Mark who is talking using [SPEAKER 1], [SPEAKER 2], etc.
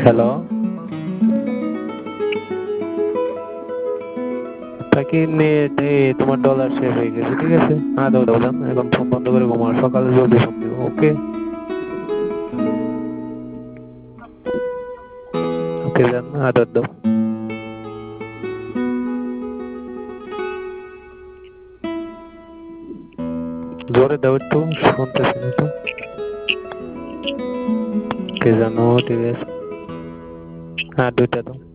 [SPEAKER 1] Hello, থাকি net তোমার dollar শেষ হয়ে গেছে, ঠিক আছে? দাও দাও যান, এখন ফোন বন্ধ করে ঘুমাও, সকালে জলদি ফোন দিব, ওকে? ওকে যান, আদার দাও। জোরে দাও একটু, শুনতেছি না তো। কে জানো, ঠিক আছে। দুইটা দাও।